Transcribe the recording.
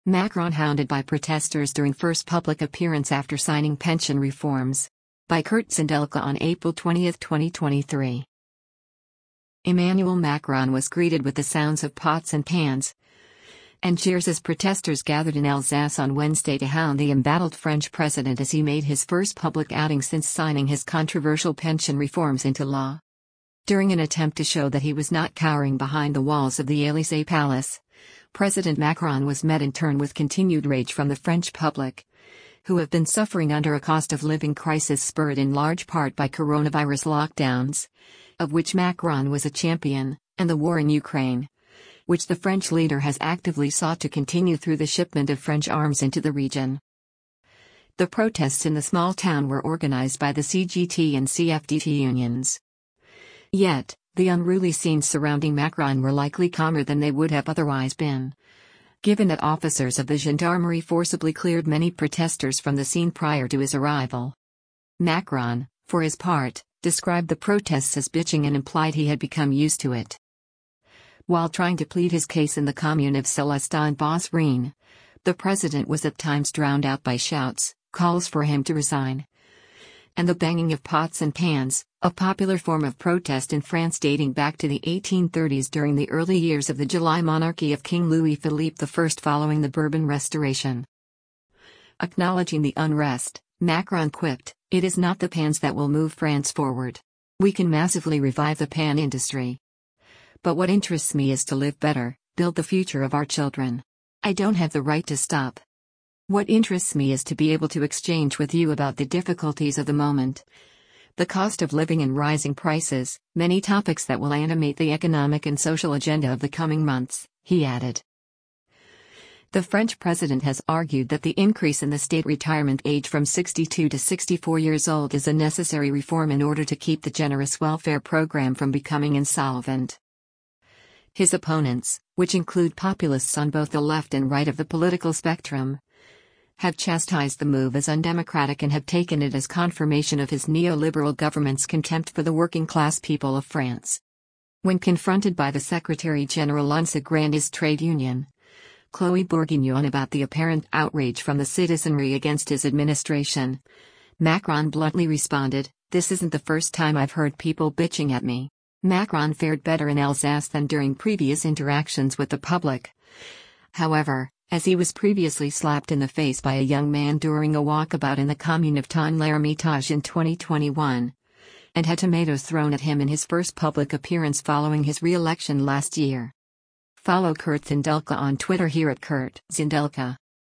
Macron hounded by protesters during first public appearance after signing pension reforms. By Kurt Zindelka on April 20, 2023. Emmanuel Macron was greeted with the sounds of pots and pans and cheers as protesters gathered in Alsace on Wednesday to hound the embattled French president as he made his first public outing since signing his controversial pension reforms into law. During an attempt to show that he was not cowering behind the walls of the Élysée Palace, President Macron was met in turn with continued rage from the French public, who have been suffering under a cost of living crisis spurred in large part by coronavirus lockdowns, of which Macron was a champion, and the war in Ukraine, which the French leader has actively sought to continue through the shipment of French arms into the region. The protests in the small town were organized by the CGT and CFDT unions. Yet, the unruly scenes surrounding Macron were likely calmer than they would have otherwise been, given that officers of the gendarmerie forcibly cleared many protesters from the scene prior to his arrival. Macron, for his part, described the protests as bitching and implied he had become used to it. While trying to plead his case in the commune of Célestin-Bosserine, the president was at times drowned out by shouts, calls for him to resign, and the banging of pots and pans, a popular form of protest in France dating back to the 1830s during the early years of the July monarchy of King Louis-Philippe I following the Bourbon Restoration. Acknowledging the unrest, Macron quipped, "It is not the pans that will move France forward. We can massively revive the pan industry. But what interests me is to live better, build the future of our children. I don't have the right to stop. What interests me is to be able to exchange with you about the difficulties of the moment. The cost of living and rising prices, many topics that will animate the economic and social agenda of the coming months," he added. The French president has argued that the increase in the state retirement age from 62 to 64 years old is a necessary reform in order to keep the generous welfare program from becoming insolvent. His opponents, which include populists on both the left and right of the political spectrum, have chastised the move as undemocratic and have taken it as confirmation of his neoliberal government's contempt for the working-class people of France. When confronted by the Secretary General UNSA Grandis trade union, Chloé Bourguignon, about the apparent outrage from the citizenry against his administration, Macron bluntly responded, "This isn't the first time I've heard people bitching at me." Macron fared better in Alsace than during previous interactions with the public. However, as he was previously slapped in the face by a young man during a walkabout in the commune of Tonne-l'Hermitage in 2021, and had tomatoes thrown at him in his first public appearance following his re-election last year. Follow Kurt Zindelka on Twitter here at Kurt Zindelka.